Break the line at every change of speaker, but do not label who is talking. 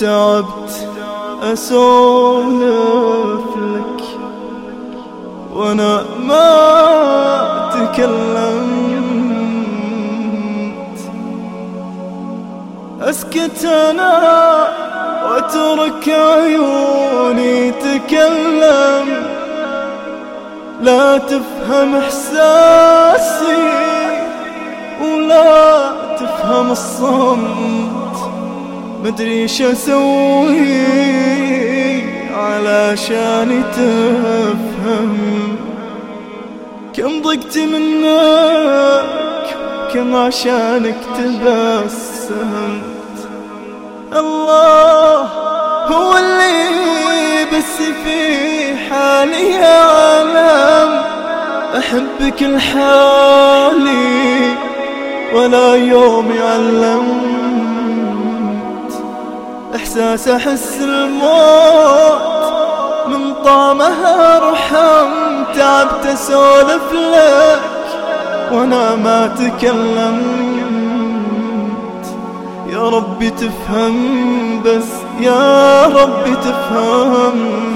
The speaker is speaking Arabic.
تعبت أسولف لك وأنا ما تكلمت، أسكت أنا واترك عيوني تكلم، لا تفهم إحساسي ولا تفهم الصمت، مدري شو أسوي علشان تفهم. كم ضقت منك كم عشانك تبسمت، الله هو اللي بس في حالي يعلم، أحبك لحالي ولا يوم علمت، إحساس أحس الموت من طعمها أرحم، تعبت أسولف لك وأنا ما تكلمت. يا ربي تفهم بس، يا ربي تفهم.